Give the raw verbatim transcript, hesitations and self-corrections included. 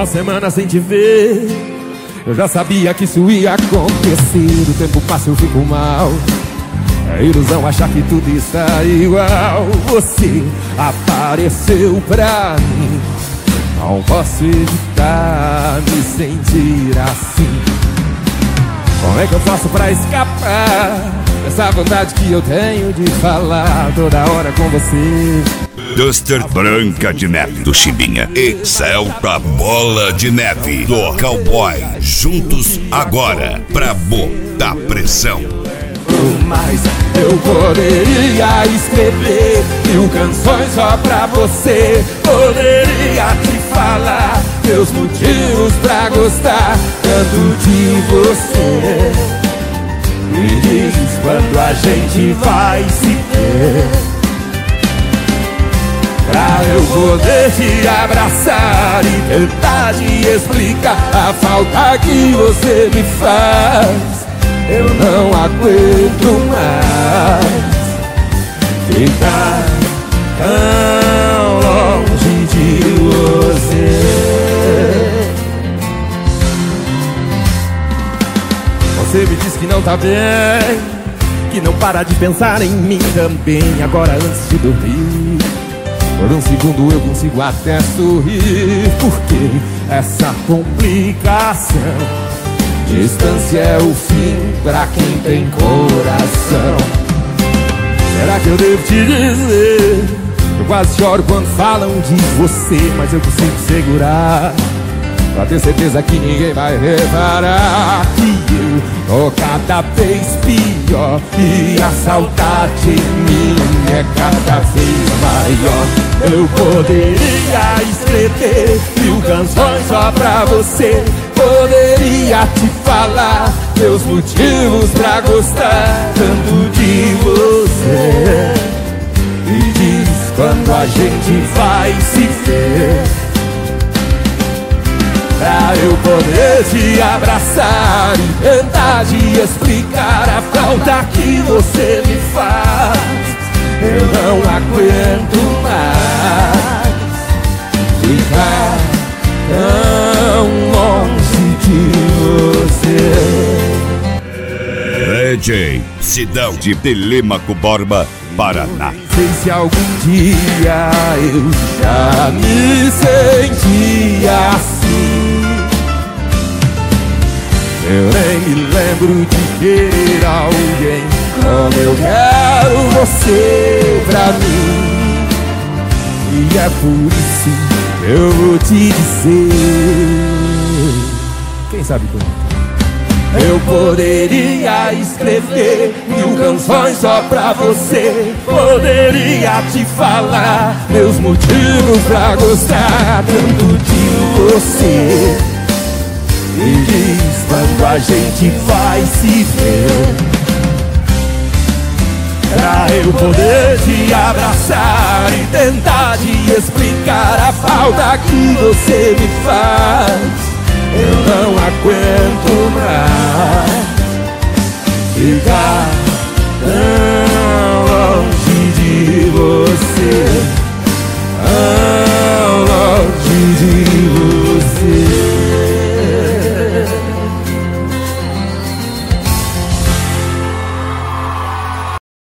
uma semana sem te ver, eu já sabia que isso ia acontecer. O tempo passa, eu fico mal. É ilusão achar que tudo está igual. Você apareceu pra mim, não posso evitar me sentir assim. Como é que eu faço pra escapar dessa vontade que eu tenho de falar toda hora com você? Duster Branca de Neve do Chimbinha e Celta Bola de Neve do Cowboy, juntos agora pra botar pressão. Mas eu poderia escrever mil canções só pra você. Poderia te falar meus motivos pra gostar tanto de você. Me diz quando a gente vai se ver, pra eu poder te abraçar e tentar te explicar a falta que você me faz. Eu não aguento mais ficar tão longe de você. Você me diz que não tá bem, que não para de pensar em mim também. Agora antes de dormir, por um segundo eu consigo até sorrir. Porque essa complicação, distância é o fim pra quem tem coração. Será que eu devo te dizer? Eu quase choro quando falam de você, mas eu consigo segurar, pra ter certeza que ninguém vai reparar que eu tô cada vez pior e a saudade em mim é cada vez maior. Eu poderia escrever mil canções só pra você. Poderia te falar meus motivos pra gostar tanto de você. Me diz quando a gente vai se ver, pra eu poder te abraçar e tentar te explicar a falta que você me faz. Eu não aguento mais ficar tão longe de você. D J Sidão de Telêmaco Borba, Paraná. Não sei se algum dia eu já me sentia assim. Eu nem me lembro de querer alguém como eu quero você pra mim. E é por isso que eu vou te dizer, quem sabe como? Eu poderia escrever mil canções só pra você. Poderia te falar meus motivos pra gostar tanto de você. Me diz quando a gente vai se ver, pra eu poder te abraçar e tentar te explicar a falta que você me faz. Eu não aguento mais ficar